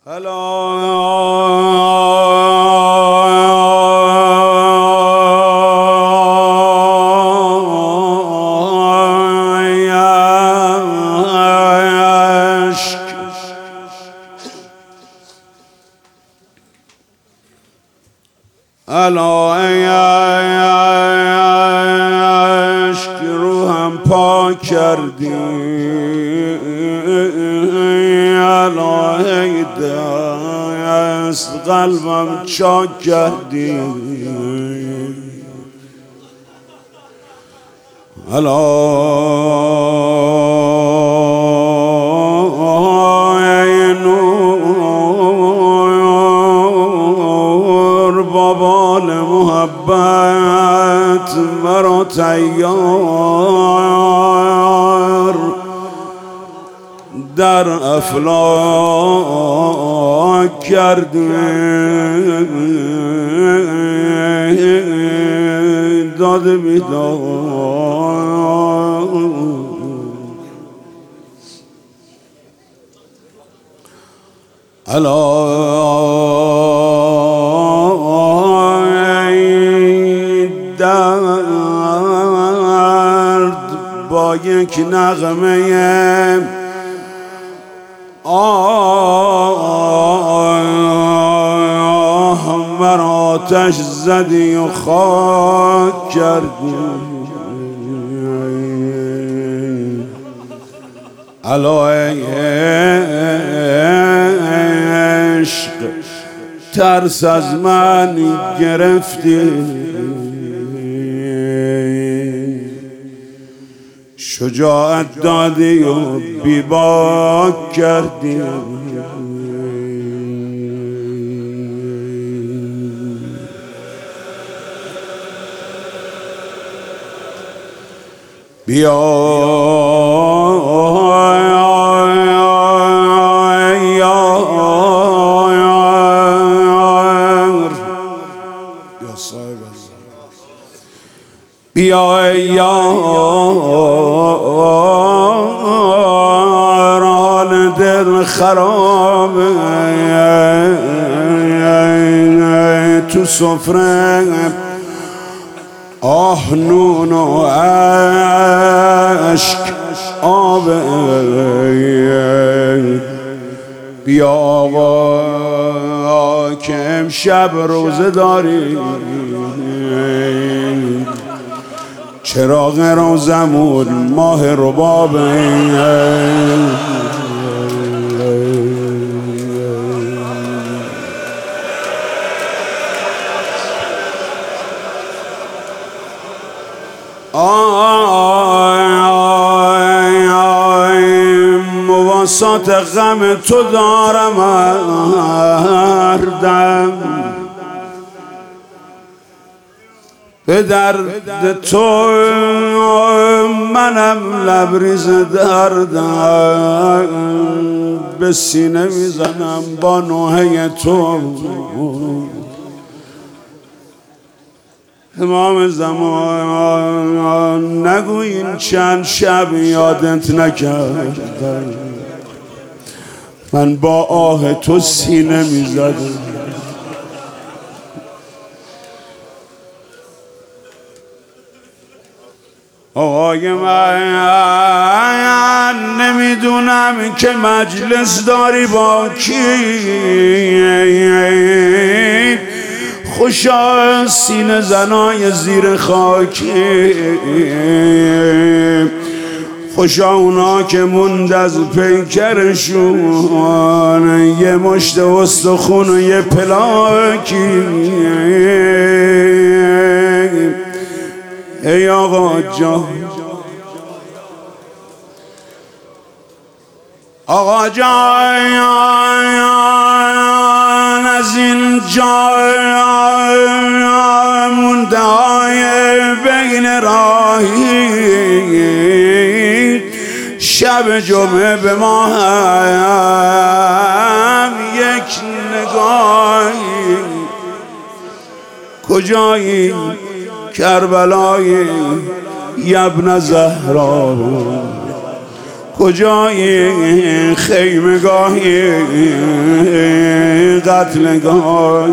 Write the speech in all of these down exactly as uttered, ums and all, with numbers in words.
الا عشق روحم پاک کردی، الا دست قلبم چاک کردی، الا محبت مرا تیار در افلاک کردی، داد بیدار الا با یک نغمه آه مرا آتش زدی و خاک کردی، الا ای عشق ترس از من گرفتی، شجاعت دادی و بیباک کردی، بیا بیا یار حال دل خراب تو سفره آه نون و عشق آب، بیا آقا که امشب روزه داری، چراغ روزمون ماه رباب، مواسات غم تو دارم هر دم، به درد تو منم لبریز دردم، به سینه میزنم با نوحه تو، امام زمان نگو این چند شب یادت نکردم، من با آه تو سینه میزدم، آقای من نمیدونم که مجلس داری با کی، خوشا سینه زنای زیر خاکی، خوشا اونا که موند از پیکرشون یه مشت استخون و یه پلاکی، ای آقا جان آقا جان از این جای مونده های بین راهی، شب جمعه به ما هم یک نگاهی، کجایی کربلای ابن زهرا، کجایی خیمگاهی قتلگاه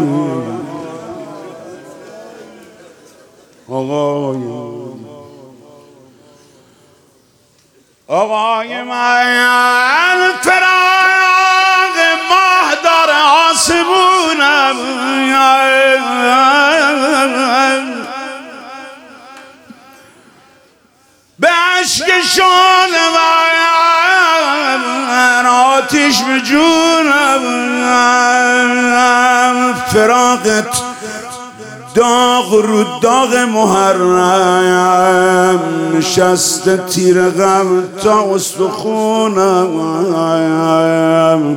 آقای آقای من فراق ماه داره آسمونم به عشقشان من آتیش به جونم فراقت داغ رو داغ محرم نشسته تیر غم تا استخونم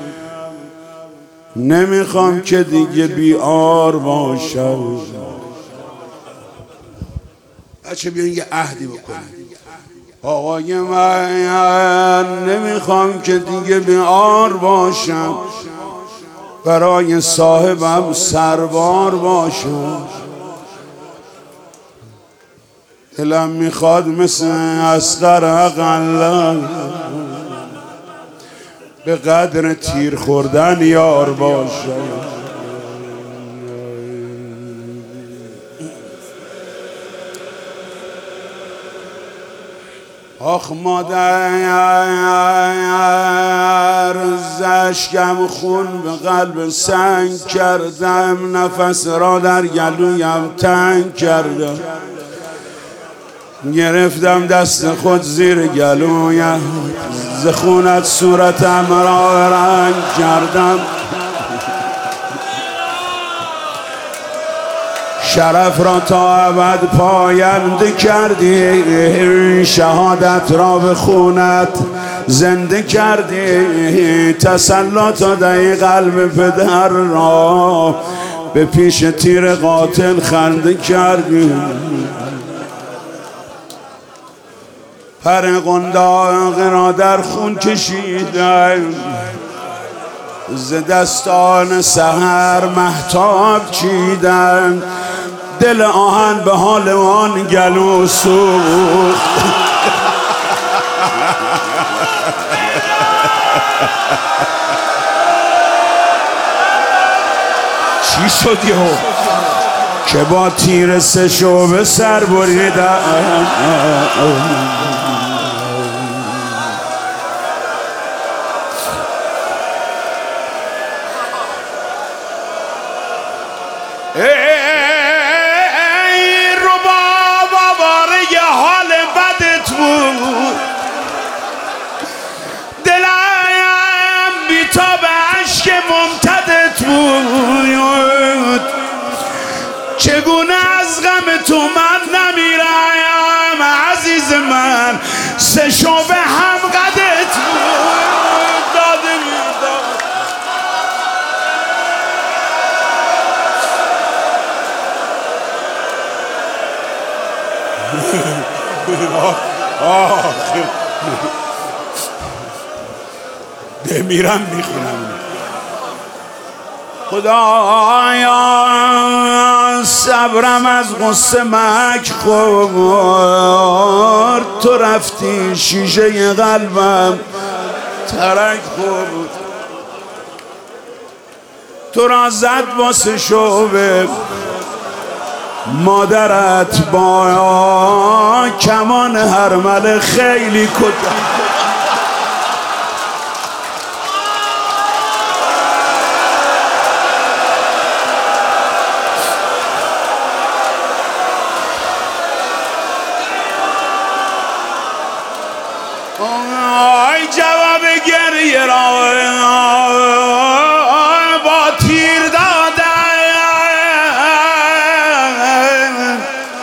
نمیخوام که دیگه بیار باشم بچه بیان یه عهدی بکنیم آقای من نمیخوام که دیگه بیار باشم برای صاحبم سربار باشم دلم میخواد مثل اصغر اقلا به قدر تیر خوردن یار باشم آخ مادر زشکم خون به قلب سنگ کردم نفس را در گلویم تنگ کردم گرفتم دست خود زیر گلویم ز خونت صورتم را رنگ کردم شرف را تا ابد پاینده کردی شهادت را به خونت زنده کردی تسلط دهی قلب پدر را به پیش تیر قاتل خنده کردی پر قنداق را در خون کشیدم ز دستان سحر مهتاب چیدم دل آهن به حال آن گلو سوخت چی شد یهو که با تیر سه شعبه سر بریدم ای رباب آواره حال بدت بود دلم بیتاب عشق ممتدت بود چگونه از غم تو من نمیرم عزیز من سه شعبه هم قدت بود داده میداد بمیرم میخونم خدایا صبرم از غصه مک خورد تو رفتی شیشه قلبم ترک خورد تو را زد واسه شعبه مادرت با کمان هرمله خیلی کد آی جواب گریه را با تیر دادن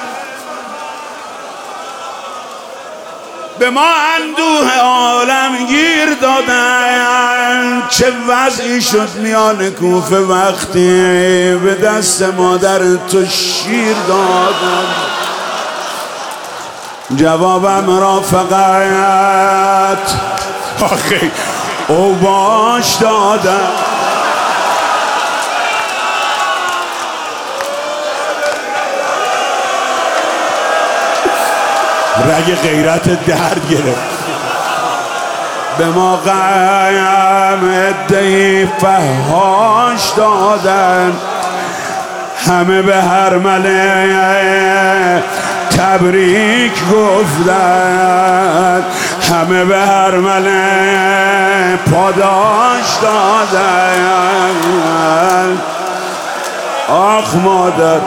به ما اندوه عالم گیر دادن چه وضعی شد میان کوفه وقتی به دست مادر تو شیر دادن جوابم را فقط آخی او باش دادم رگ غیرت درد گرفت به ما غم عده‌ای فحاش دادن، همه به هرمله تبریک گفتن، همه به هرمله پاداش دادن. آخ مادر،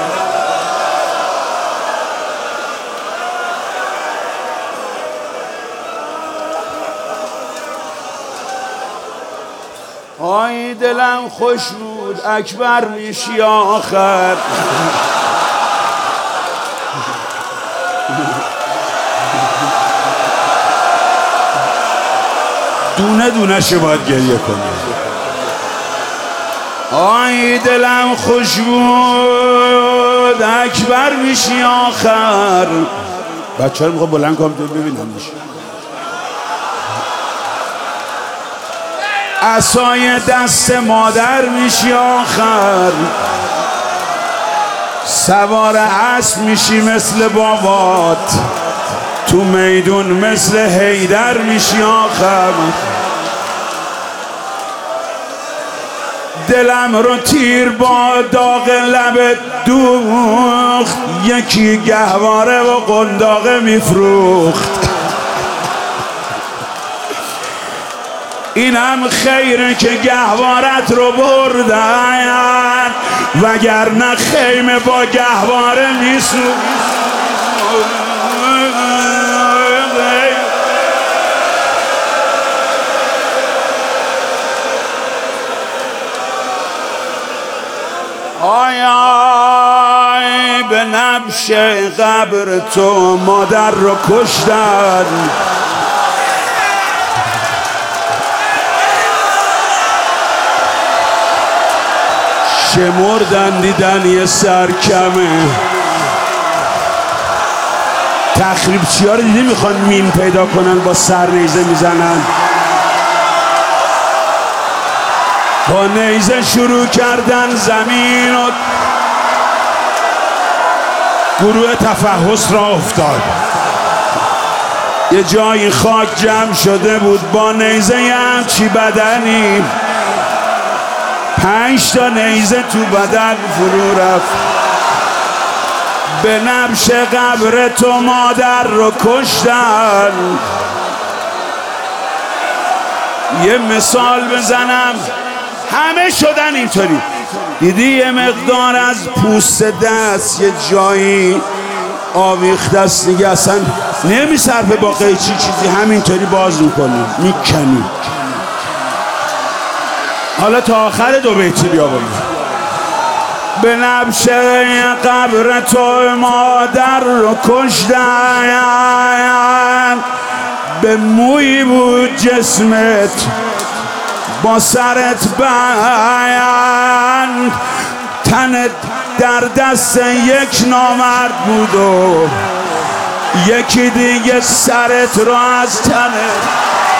آی دلم خوش بود اکبر میشی آخر. دونه دونه شو باید گریه کنی. آی دلم خوش بود اکبر میشی آخر. بچه ها رو میخوام بلند کنم تو ببینمش. عصای دست مادر میشی آخر، سوار اسب میشی مثل بابات، تو میدون مثل حیدر میشی آخر. دلم رو تیر با داغ لبت دوخت، یکی گهواره و قنداقه میفروخت. اینم خیره که گهوارت رو بردن، وگرنه خیمه با گهواره میسوخت. آی آی به نبش قبر تو مادر رو کشتن، شمردن دیدن یه سر کمه. تخریب چی ها رو دیدی میخوان مین پیدا کنن با سر نیزه میزنن. با نیزه شروع کردن زمین و گروه تفحص را افتاد. یه جایی خاک جمع شده بود با نیزه همچی بدنی، پنج تا نیزه تو بدن فرو رفت. به نبش قبر تو مادر رو کشتن. یه مثال بزنم، همه شدن اینطوری. دیدی یه مقدار از پوست دست یه جایی آویخته است دیگه، اصلا نمیصرفه با قیچی چیزی، همینطوری باز میکنی میکنی. حالا تا آخر دو بیتی بیا بریم. به نبش قبر تو مادر رو کشتن، به موی بود جسمت با سرت بند، تنت در دست یک نامرد بود و یکی دیگه سرت رو از تنت